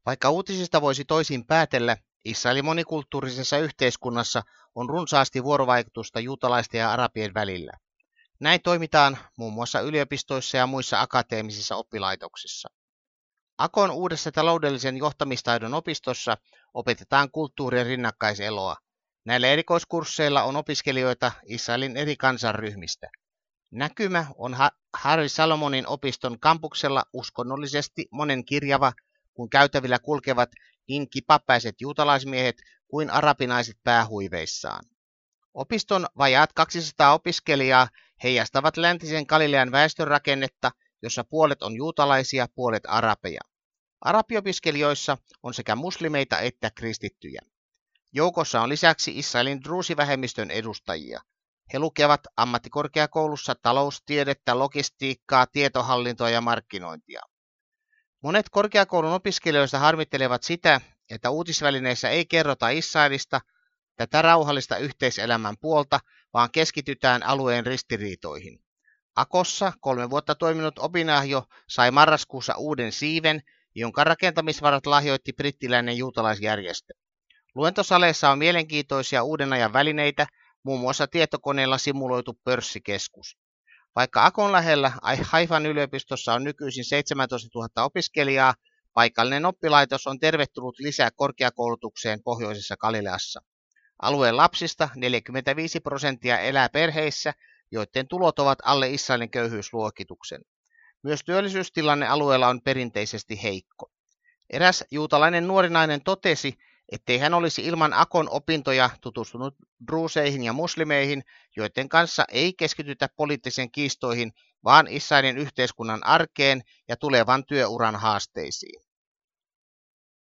Vaikka uutisista voisi toisin päätellä, Israelin monikulttuurisessa yhteiskunnassa on runsaasti vuorovaikutusta juutalaisten ja arabien välillä. Näin toimitaan muun muassa yliopistoissa ja muissa akateemisissa oppilaitoksissa. Akon uudessa taloudellisen johtamistaidon opistossa opetetaan kulttuurien rinnakkaiseloa. Näillä erikoiskursseilla on opiskelijoita Israelin eri kansanryhmistä. Näkymä on Harry Salomonin opiston kampuksella uskonnollisesti monenkirjava, kun käytävillä kulkevat niin kipapäiset juutalaismiehet kuin arabinaiset päähuiveissaan. Opiston vajaat 200 opiskelijaa heijastavat läntisen Galilean väestörakennetta, jossa puolet on juutalaisia, puolet arabeja. Arabiopiskelijoissa on sekä muslimeita että kristittyjä. Joukossa on lisäksi Israelin druusivähemmistön edustajia. He lukevat ammattikorkeakoulussa taloustiedettä, logistiikkaa, tietohallintoa ja markkinointia. Monet korkeakoulun opiskelijoista harmittelevat sitä, että uutisvälineissä ei kerrota Israelista, tätä rauhallista yhteiselämän puolta, vaan keskitytään alueen ristiriitoihin. Akossa 3 vuotta toiminut opinahjo sai marraskuussa uuden siiven, jonka rakentamisvarat lahjoitti brittiläinen juutalaisjärjestö. Luentosaleissa on mielenkiintoisia uuden ajan välineitä, muun muassa tietokoneella simuloitu pörssikeskus. Vaikka Akon lähellä Haifan yliopistossa on nykyisin 17 000 opiskelijaa, paikallinen oppilaitos on tervetullut lisää korkeakoulutukseen pohjoisessa Galileassa. Alueen lapsista 45% elää perheissä, joiden tulot ovat alle Israelin köyhyysluokituksen. Myös työllisyystilanne alueella on perinteisesti heikko. Eräs juutalainen nuori nainen totesi, ettei hän olisi ilman Akon opintoja tutustunut druuseihin ja muslimeihin, joiden kanssa ei keskitytä poliittisiin kiistoihin, vaan Israelin yhteiskunnan arkeen ja tulevan työuran haasteisiin.